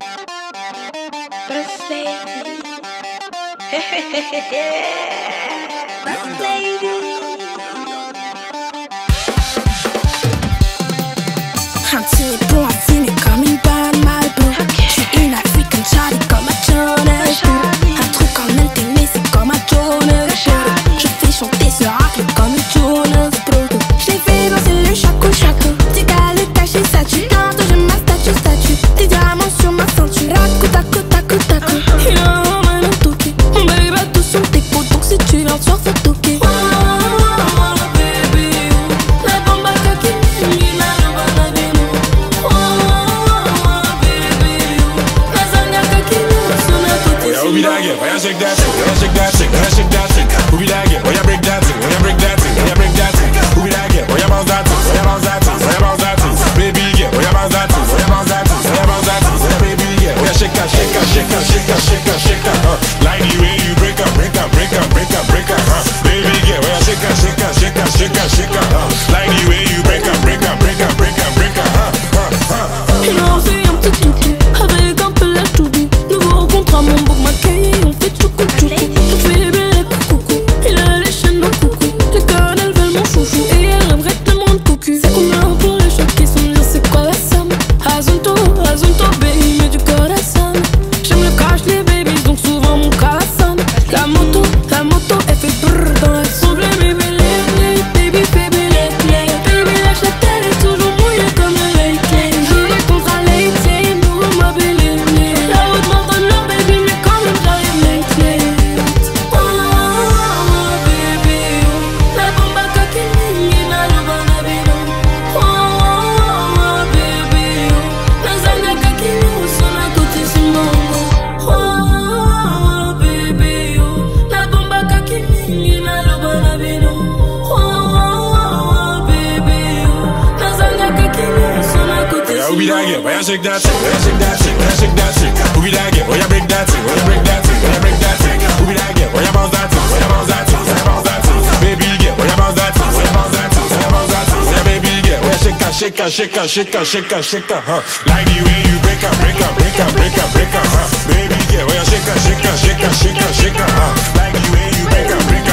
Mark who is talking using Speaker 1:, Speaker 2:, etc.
Speaker 1: Boss lady. Boss lady.
Speaker 2: Un petit bon à fumer comme une bonne Malboro. J'suis une African Charlie comme un Jonas. Un truc en LTN, c'est comme un Jonas. Je fais chanter ce rap comme un Jonas Brodo. J'l'ai fait danser le chaco. Petit gars le caché, ça tue. Tantôt j'ai ma statue. Des diamants sur ma ceinture. Taco. Il a un man en toqué. On baby tous sur tes côtes. Donc si tu viens sur faut toquer.
Speaker 3: Who be that girl? Why you shake that thing? Why you shake that thing? Why you shake that thing? Who be that girl? Why you break that thing? Why you break that thing? Why you break that thing? Who be that girl? Why you bounce that thing? Why you bounce that thing? Why you bounce that thing? Baby girl, why you bounce that thing? Why you bounce that thing? Why you bounce that thing? Baby girl, why you shake that? Like the way you break up. Baby girl, why you shake that? Like the way you break up.
Speaker 2: Il a osé un petit toutou avec un peu la toubou. Nouveau rencontre à mon bouc maquillé, on fait tchoukou. On fait bébé coucou, il a les chaînes dans coucou. Les connes elles veulent mon chouchou et elle aimerait tellement de cocu. C'est combien pour les choquer sans me dire c'est quoi la somme. Asunto, baby, mais du corazon. J'aime le cash, les babies, donc souvent mon corazon. La moto, elle fait brrr dans la souble. Baby, fait bélé. Baby, lâche la tête, est toujours mouillée comme le lait. J'y contre un late, nous ma belle. La route m'ordonne leur baby, mais quand même j'arrive late. Oh, baby, la bombe à coquine, la loba nabino. Oh, baby, la zanga coquine, son à côté c'est mon. Oh, baby, la bombe à coquine, la loba nabino. Oh, baby, la zanga coquine, son à côté c'est
Speaker 3: Who be that girl?
Speaker 2: mon.
Speaker 3: Why you shake that thing? Why you shake that thing? Who be that girl? Why you break that thing? Why you break that thing? Who be that girl? Why you bounce that thing? Why you bounce that thing? Baby girl, why you bounce that thing? Why you bounce that thing? Baby girl, why you shake that? Like the way you break up. Baby girl, why you shake that? Like the way you break up.